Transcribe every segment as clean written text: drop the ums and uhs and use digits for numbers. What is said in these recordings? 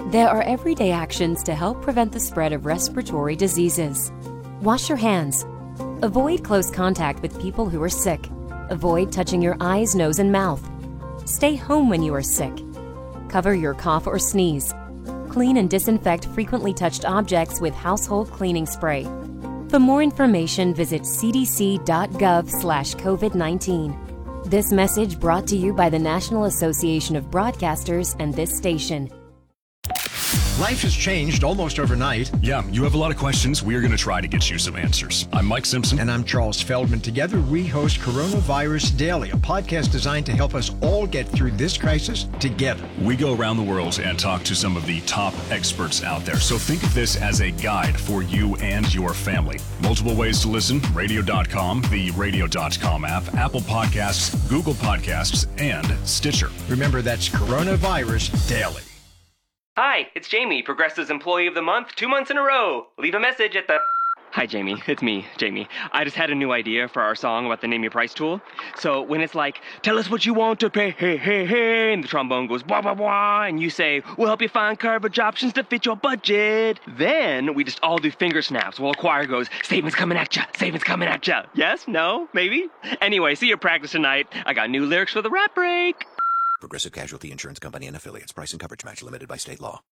There are everyday actions to help prevent the spread of respiratory diseases. Wash your hands. Avoid close contact with people who are sick. Avoid touching your eyes, nose, and mouth. Stay home when you are sick. Cover your cough or sneeze. Clean and disinfect frequently touched objects with household cleaning spray. For more information, visit cdc.gov/COVID-19. This message brought to you by the National Association of Broadcasters and this station. Life has changed almost overnight. Yeah, you have a lot of questions. We're going to try to get you some answers. I'm Mike Simpson. And I'm Charles Feldman. Together, we host Coronavirus Daily, a podcast designed to help us all get through this crisis together. We go around the world and talk to some of the top experts out there. So think of this as a guide for you and your family. Multiple ways to listen: radio.com, the radio.com app, Apple Podcasts, Google Podcasts, and Stitcher. Remember, that's Coronavirus Daily. Hi, it's Jamie, Progressive's Employee of the Month, 2 months in a row. Leave a message at the... Hi, Jamie. It's me, Jamie. I just had a new idea for our song about the Name Your Price tool. So when it's like, tell us what you want to pay, hey, hey, hey, and the trombone goes, blah, blah, blah, and you say, we'll help you find coverage options to fit your budget. Then we just all do finger snaps while a choir goes, savings coming at ya, savings coming at ya. Yes? No? Maybe? Anyway, see your practice tonight. I got new lyrics for the rap break. Progressive Casualty Insurance Company and Affiliates. Price and coverage match limited by state law.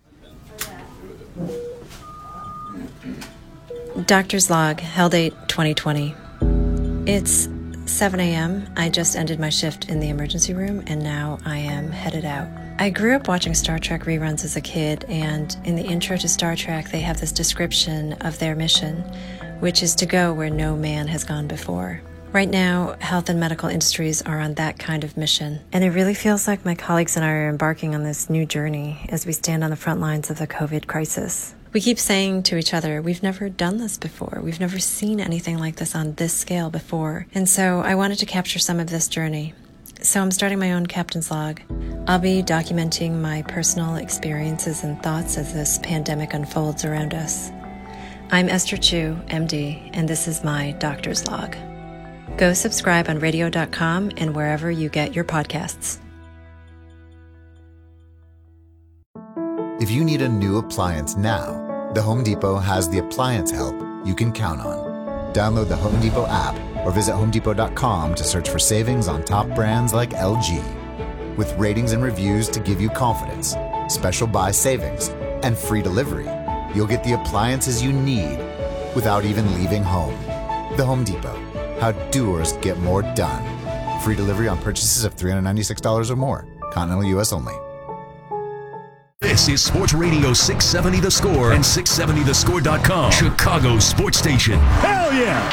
Doctor's Log, Hell Date 2020. It's 7 a.m. I just ended my shift in the emergency room, and now I am headed out. I grew up watching Star Trek reruns as a kid, and in the intro to Star Trek, they have this description of their mission, which is to go where no man has gone before. Right now, health and medical industries are on that kind of mission, and it really feels like my colleagues and I are embarking on this new journey as we stand on the front lines of the COVID crisis. We keep saying to each other, we've never done this before. We've never seen anything like this on this scale before. And so I wanted to capture some of this journey. So I'm starting my own Captain's Log. I'll be documenting my personal experiences and thoughts as this pandemic unfolds around us. I'm Esther Chu, MD, and this is my Doctor's Log. Go subscribe on radio.com and wherever you get your podcasts. If you need a new appliance now, the Home Depot has the appliance help you can count on. Download the Home Depot app or visit homedepot.com to search for savings on top brands like LG. With ratings and reviews to give you confidence, special buy savings, and free delivery, you'll get the appliances you need without even leaving home. The Home Depot. How doers get more done. Free delivery on purchases of $396 or more. Continental U.S. only. This is Sports Radio 670 The Score and 670thescore.com. Chicago Sports Station. Hell yeah!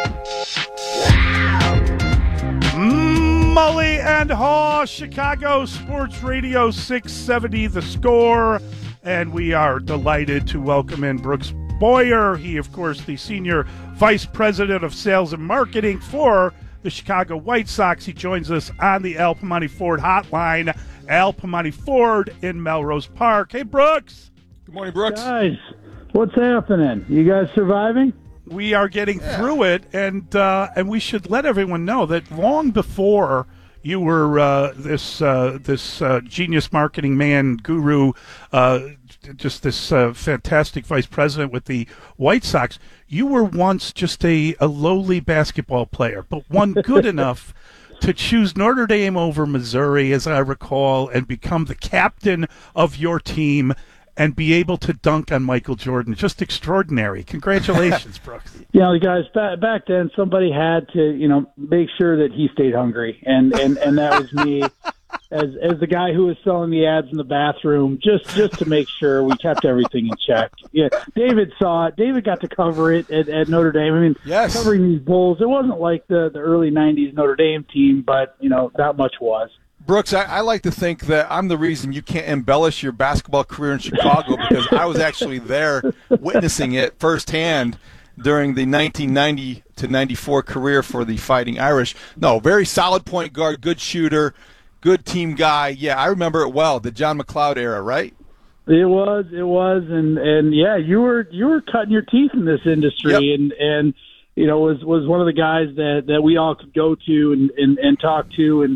Mully and Haw, Chicago Sports Radio 670 The Score. And we are delighted to welcome in Brooks Boyer. He, of course, the Senior Vice President of Sales and Marketing for the Chicago White Sox. He joins us on the Al Piemonte Ford hotline. Al Piemonte Ford in Melrose Park. Hey, Brooks. Good morning, Brooks. Guys, what's happening? You guys surviving? We are getting through it, and we should let everyone know that long before you were this genius marketing man, guru, just this fantastic vice president with the White Sox, you were once just a lowly basketball player, but one good enough to choose Notre Dame over Missouri, as I recall, and become the captain of your team and be able to dunk on Michael Jordan. Just extraordinary. Congratulations, Brooks. Guys, back then somebody had to, make sure that he stayed hungry, and that was me. As the guy who was selling the ads in the bathroom, just to make sure we kept everything in check. Yeah, David saw it. David got to cover it at Notre Dame. I mean, yes. Covering these Bulls, it wasn't like the early 90s Notre Dame team, but, that much was. Brooks, I like to think that I'm the reason you can't embellish your basketball career in Chicago because I was actually there witnessing it firsthand during the 1990 to 94 career for the Fighting Irish. No, very solid point guard, good shooter, good team guy. Yeah, I remember it well, the John McLeod era, right? It was, and yeah, you were cutting your teeth in this industry, yep. and was one of the guys that we all could go to and talk to, and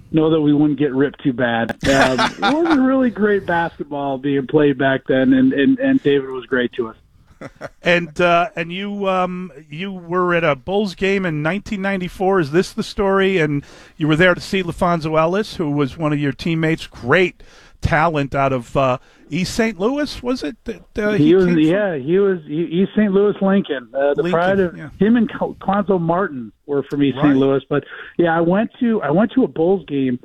know that we wouldn't get ripped too bad. It wasn't really great basketball being played back then, and David was great to us. And you were at a Bulls game in 1994. Is this the story? And you were there to see LaFonso Ellis, who was one of your teammates. Great talent out of East St. Louis, was it? He was East St. Louis Lincoln. The pride of him and Quanzo Martin were from East St. Louis. But yeah, I went to a Bulls game,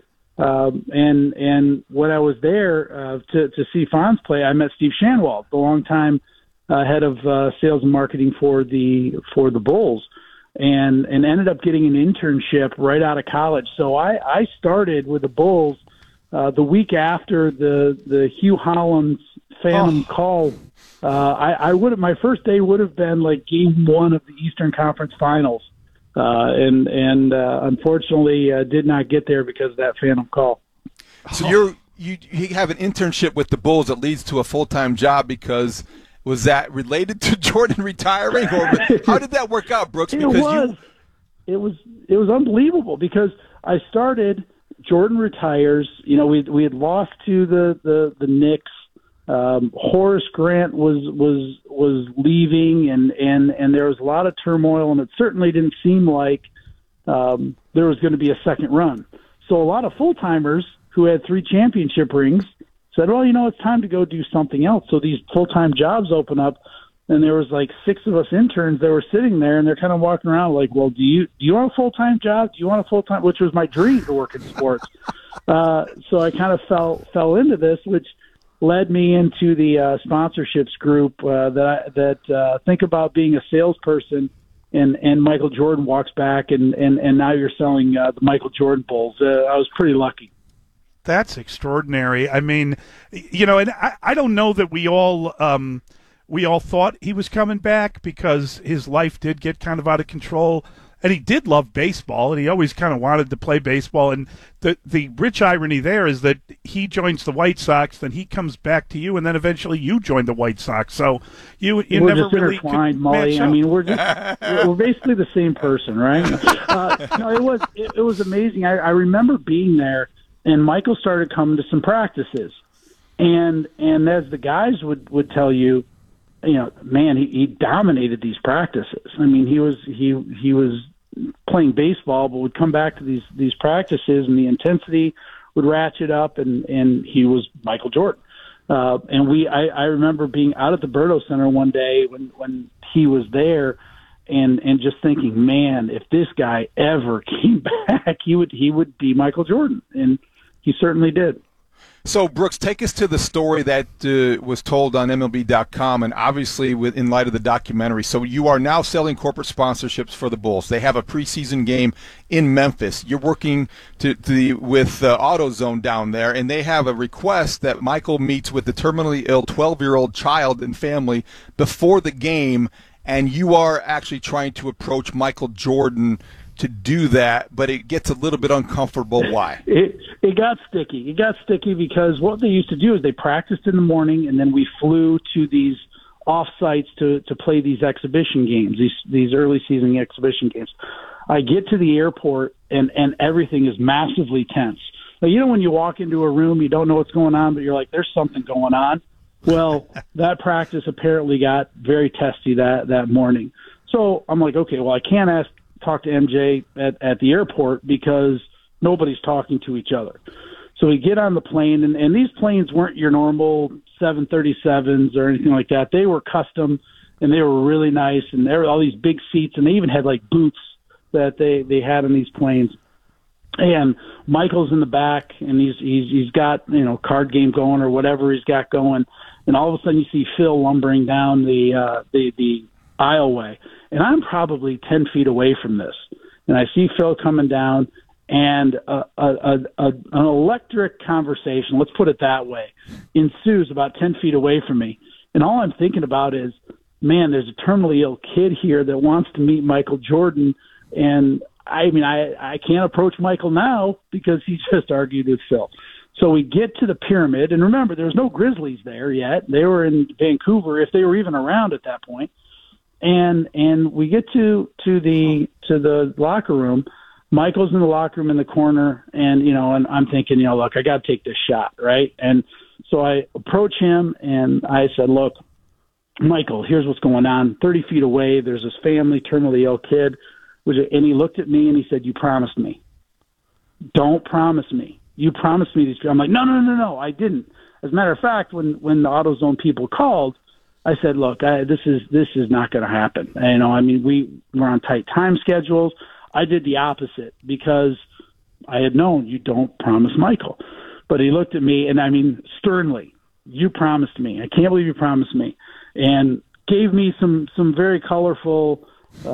and when I was there to see Fonz play, I met Steve Shanwald, the longtime head of sales and marketing for the Bulls, and ended up getting an internship right out of college. So I started with the Bulls the week after the Hugh Hollins Phantom call. My first day would have been like game 1 of the Eastern Conference Finals, and unfortunately did not get there because of that Phantom call. So you have an internship with the Bulls that leads to a full-time job because. Was that related to Jordan retiring, or how did that work out, Brooks? Because it was unbelievable because I started. Jordan retires. You know, we had lost to the Knicks. Horace Grant was leaving, and there was a lot of turmoil, and it certainly didn't seem like there was going to be a second run. So a lot of full timers who had 3 championship rings said, well, it's time to go do something else. So these full-time jobs open up, and there was like 6 of us interns that were sitting there, and they're kind of walking around like, well, do you want a full-time job? Do you want a full-time, which was my dream to work in sports. So I kind of fell into this, which led me into the sponsorships group that think about being a salesperson, and Michael Jordan walks back, and now you're selling the Michael Jordan Bulls. I was pretty lucky. That's extraordinary. I mean, and I don't know that we all thought he was coming back because his life did get kind of out of control, and he did love baseball, and he always kind of wanted to play baseball. And the rich irony there is that he joins the White Sox, then he comes back to you, and then eventually you join the White Sox. So we're never just really intertwined, Molly. I mean, we're basically the same person, right? No, it was amazing. I remember being there. And Michael started coming to some practices, and as the guys would tell you, man, he dominated these practices. I mean, he was playing baseball, but would come back to these practices, and the intensity would ratchet up, and he was Michael Jordan. And I remember being out at the Berto Center one day when he was there. And just thinking, man, if this guy ever came back, he would be Michael Jordan, and he certainly did. So, Brooks, take us to the story that was told on MLB.com, and obviously in light of the documentary. So you are now selling corporate sponsorships for the Bulls. They have a preseason game in Memphis. You're working with AutoZone down there, and they have a request that Michael meets with the terminally ill 12-year-old child and family before the game, and you are actually trying to approach Michael Jordan to do that, but it gets a little bit uncomfortable. Why? It got sticky. It got sticky because what they used to do is they practiced in the morning, and then we flew to these off-sites to play these exhibition games, these early season exhibition games. I get to the airport, and everything is massively tense. Now, when you walk into a room, you don't know what's going on, but you're like, there's something going on. Well, that practice apparently got very testy that morning. So I'm like, okay, well, I can't talk to MJ at the airport because nobody's talking to each other. So we get on the plane, and these planes weren't your normal 737s or anything like that. They were custom, and they were really nice, and there were all these big seats, and they even had like booths that they had on these planes. And Michael's in the back, and he's got card game going or whatever he's got going, and all of a sudden you see Phil lumbering down the aisleway, and I'm probably 10 feet away from this, and I see Phil coming down, and an electric conversation, let's put it that way, ensues about 10 feet away from me, and all I'm thinking about is, man, there's a terminally ill kid here that wants to meet Michael Jordan, and I mean, I can't approach Michael now because he just argued with Phil. So we get to the pyramid, and remember, there's no Grizzlies there yet. They were in Vancouver, if they were even around at that point. And we get to the locker room. Michael's in the locker room in the corner, and and I'm thinking, look, I got to take this shot, right? And so I approach him, and I said, look, Michael, here's what's going on. 30 feet away, there's this family, terminally ill kid. And he looked at me, and he said, you promised me. Don't promise me. You promised me these people. I'm like, no, I didn't. As a matter of fact, when the AutoZone people called, I said, look, this is not going to happen. We were on tight time schedules. I did the opposite because I had known you don't promise Michael. But he looked at me, and sternly, you promised me. I can't believe you promised me. And gave me some very colorful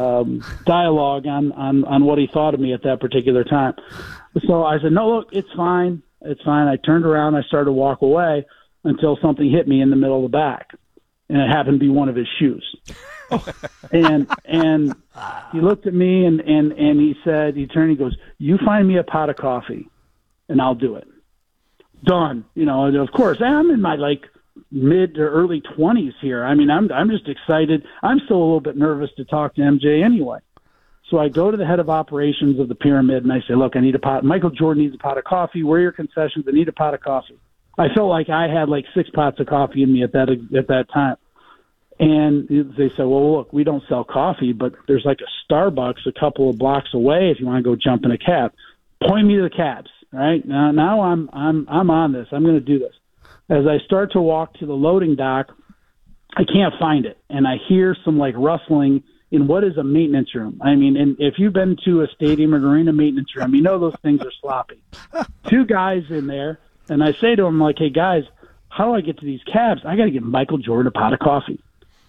dialogue on what he thought of me at that particular time. So I said, no, look, it's fine. It's fine. I turned around. I started to walk away until something hit me in the middle of the back. And it happened to be one of his shoes. and he looked at me and he said, he turned, he goes, you find me a pot of coffee and I'll do it. Done. Of course, I'm in my mid to early 20s here. I'm just excited. I'm still a little bit nervous to talk to MJ anyway. So I go to the head of operations of the Pyramid and I say, look, I need a pot. Michael Jordan needs a pot of coffee. Where are your concessions? I need a pot of coffee. I felt like I had 6 pots of coffee in me at that time. And they said, well, look, we don't sell coffee, but there's a Starbucks a couple of blocks away if you want to go jump in a cab. Point me to the cabs. Right? Now I'm on this. I'm going to do this. As I start to walk to the loading dock, I can't find it. And I hear some rustling in what is a maintenance room. And if you've been to a stadium or arena maintenance room, those things are sloppy. 2 guys in there, and I say to them, hey, guys, how do I get to these cabs? I got to get Michael Jordan a pot of coffee.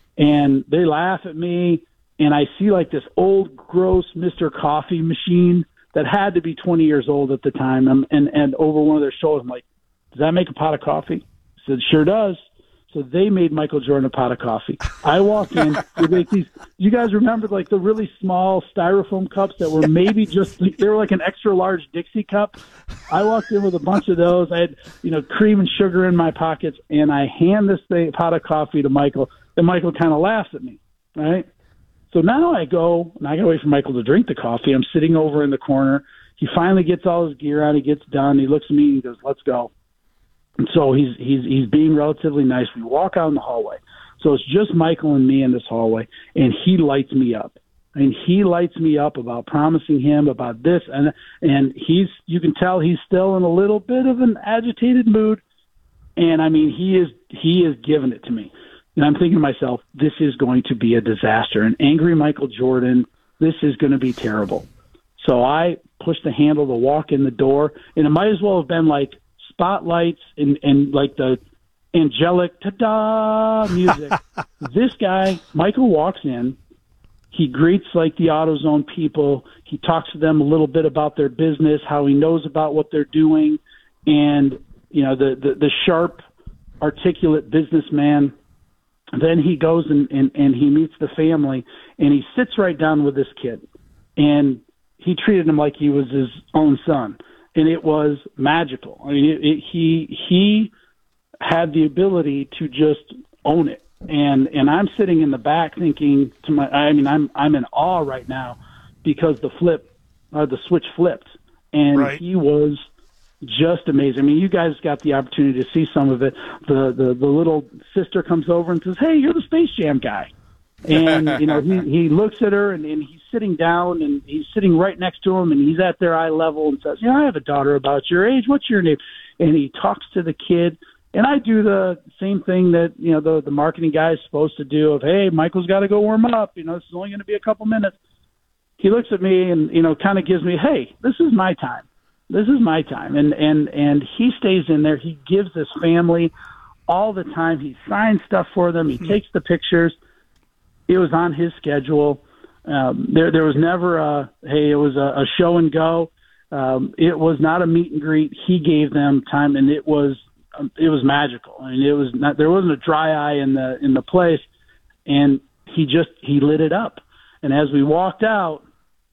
And they laugh at me, and I see this old, gross Mr. Coffee machine that had to be 20 years old at the time. And over one of their shoulders, I'm like, does that make a pot of coffee? I said, sure does. So they made Michael Jordan a pot of coffee. I walked in. They make these. You guys remember the really small styrofoam cups that were maybe they were an extra large Dixie cup. I walked in with a bunch of those. I had cream and sugar in my pockets, and I hand this pot of coffee to Michael, and Michael kind of laughs at me. Right. So now I go, and I got to wait for Michael to drink the coffee. I'm sitting over in the corner. He finally gets all his gear on. He gets done. He looks at me and he goes, let's go. And so he's being relatively nice. We walk out in the hallway. So it's just Michael and me in this hallway, and he lights me up. And he lights me up about promising him about this. And you can tell he's still in a little bit of an agitated mood. And, he is giving it to me. And I'm thinking to myself, this is going to be a disaster. An angry Michael Jordan, this is going to be terrible. So I pushed the handle to walk in the door, and it might as well have been spotlights and the angelic ta-da music. This guy, Michael, walks in. He greets the AutoZone people. He talks to them a little bit about their business, how he knows about what they're doing, and the sharp, articulate businessman. Then he goes and he meets the family, and he sits right down with this kid, and he treated him like he was his own son, and it was magical. He had the ability to just own it, and I'm sitting in the back thinking I'm in awe right now because the switch flipped, and right. He was just amazing. You guys got the opportunity to see some of it. The little sister comes over and says, hey, you're the Space Jam guy. And, he looks at her and he's sitting down and he's sitting right next to him and he's at their eye level and says, I have a daughter about your age. What's your name? And he talks to the kid. And I do the same thing that, the marketing guy is supposed to do of, hey, Michael's got to go warm up. This is only going to be a couple minutes. He looks at me and, kind of gives me, hey, this is my time. This is my time. And he stays in there. He gives this family all the time. He signs stuff for them. He takes the pictures. It was on his schedule. There was never it was a show and go. It was not a meet and greet. He gave them time, and it was magical. There wasn't a dry eye in the place, and he lit it up. And as we walked out,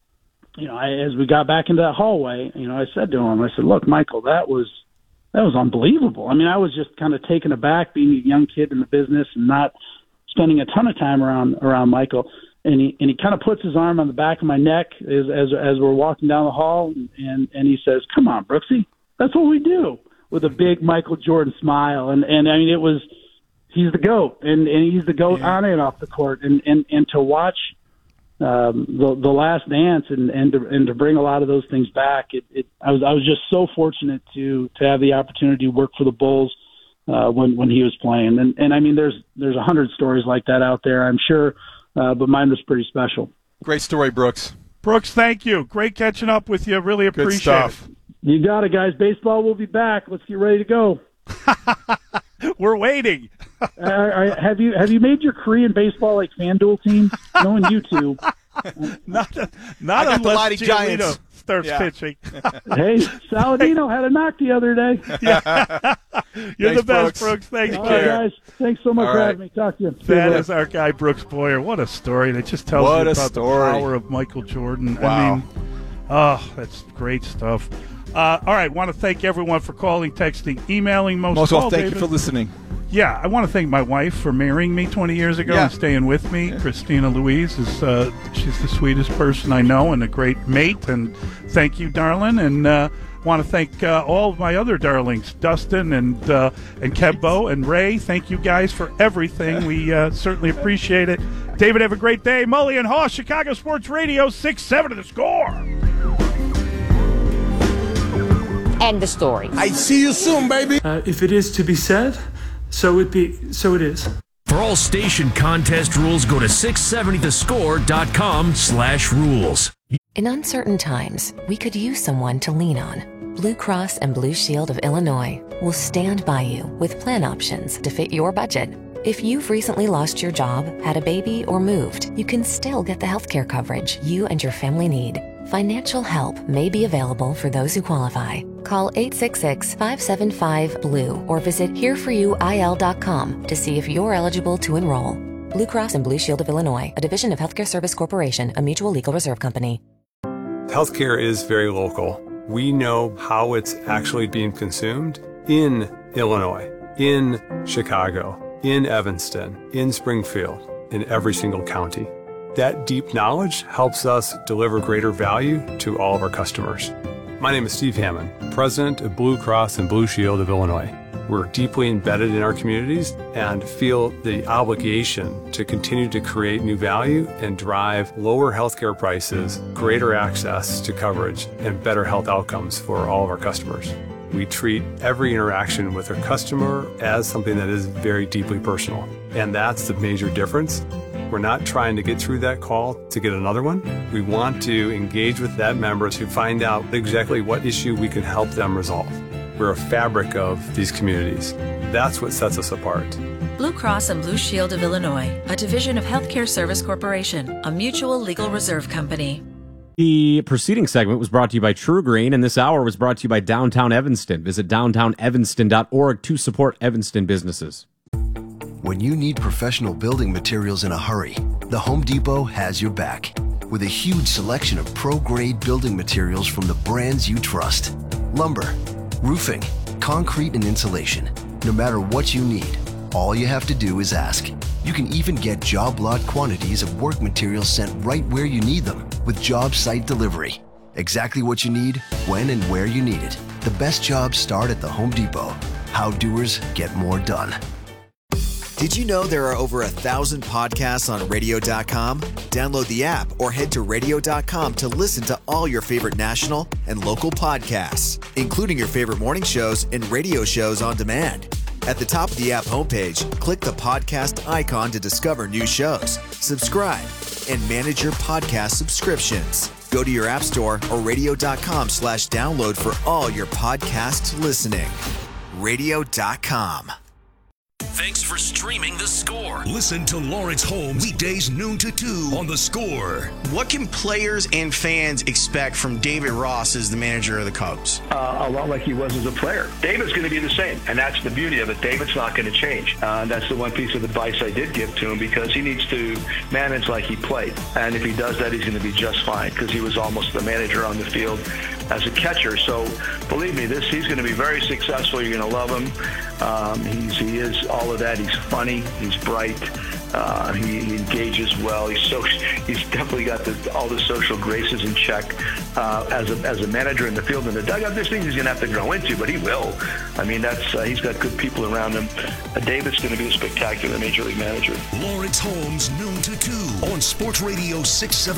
as we got back into that hallway, I said to him, I said, look, Michael, that was unbelievable. I was just kind of taken aback being a young kid in the business and not spending a ton of time around Michael. And he kind of puts his arm on the back of my neck as we're walking down the hall, and he says, "Come on, Brooksy, that's what we do," with a big Michael Jordan smile. And I mean, he's the GOAT, and he's the GOAT on and off the court. And to watch the Last Dance and to bring a lot of those things back, I was just so fortunate to have the opportunity to work for the Bulls when he was playing. And I mean, there's 100 stories like that out there, I'm sure, but mine was pretty special. Great story, Brooks. Brooks, thank you. Great catching up with you. Really appreciate it. You got it, guys. Baseball will be back. Let's get ready to go. We're waiting. Have you made your Korean baseball like FanDuel team? Knowing you two. Not unless Giolito starts pitching. Hey, Saladino had a knock the other day. You're the best, Brooks. Thanks, all right, guys. Thanks so much for having me. Talk to you. That is our guy, Brooks Boyer. What a story. And it just tells you about the power of Michael Jordan. Wow. I mean, that's great stuff. All right, want to thank everyone for calling, texting, emailing. Most of all, thank you for listening. Yeah, I want to thank my wife for marrying me 20 years ago and staying with me. Yeah. Christina Louise is she's the sweetest person I know and a great mate. And thank you, darling. And want to thank all of my other darlings, Dustin and Kebbo and Ray. Thank you guys for everything. We certainly appreciate it. David, have a great day. Mully and Haw, Chicago Sports Radio, 6-7 to the score. End the story. I see you soon, baby. If it is to be said, so it is. For all station contest rules, go to 670thescore.com/rules. In uncertain times, we could use someone to lean on. Blue Cross and Blue Shield of Illinois will stand by you with plan options to fit your budget. If you've recently lost your job, had a baby, or moved, you can still get the healthcare coverage you and your family need. Financial help may be available for those who qualify. Call 866-575-BLUE or visit hereforyouil.com to see if you're eligible to enroll. Blue Cross and Blue Shield of Illinois, a division of Healthcare Service Corporation, a mutual legal reserve company. Healthcare is very local. We know how it's actually being consumed in Illinois, in Chicago, in Evanston, in Springfield, in every single county. That deep knowledge helps us deliver greater value to all of our customers. My name is Steve Hammond, President of Blue Cross and Blue Shield of Illinois. We're deeply embedded in our communities and feel the obligation to continue to create new value and drive lower healthcare prices, greater access to coverage, and better health outcomes for all of our customers. We treat every interaction with our customer as something that is very deeply personal, and that's the major difference. We're not trying to get through that call to get another one. We want to engage with that member to find out exactly what issue we can help them resolve. We're a fabric of these communities. That's what sets us apart. Blue Cross and Blue Shield of Illinois, a division of Healthcare Service Corporation, a mutual legal reserve company. The preceding segment was brought to you by True Green, and this hour was brought to you by Downtown Evanston. Visit downtownevanston.org to support Evanston businesses. When you need professional building materials in a hurry, the Home Depot has your back. With a huge selection of pro-grade building materials from the brands you trust. Lumber, roofing, concrete, and insulation. No matter what you need, all you have to do is ask. You can even get job lot quantities of work materials sent right where you need them with job site delivery. Exactly what you need, when and where you need it. The best jobs start at the Home Depot. How doers get more done. Did you know there are over 1,000 podcasts on radio.com? Download the app or head to radio.com to listen to all your favorite national and local podcasts, including your favorite morning shows and radio shows on demand. At the top of the app homepage, click the podcast icon to discover new shows, subscribe, and manage your podcast subscriptions. Go to your app store or radio.com/download for all your podcast listening. Radio.com. Thanks for streaming The Score. Listen to Lawrence Holmes weekdays noon to 2 on The Score. What can players and fans expect from David Ross as the manager of the Cubs? A lot like he was as a player. David's going to be the same, and that's the beauty of it. David's not going to change. That's the one piece of advice I did give to him, because he needs to manage like he played. And if he does that, he's going to be just fine, because he was almost the manager on the field as a catcher. So believe me, he's going to be very successful. You're going to love him. He is all of that. He's funny. He's bright. He engages well. He's definitely got all the social graces in check. As a manager in the field and the dugout, there's things he's going to have to grow into, but he will. I mean, he's got good people around him. David's going to be a spectacular Major League manager. Lawrence Holmes, noon to 2 on Sports Radio 670.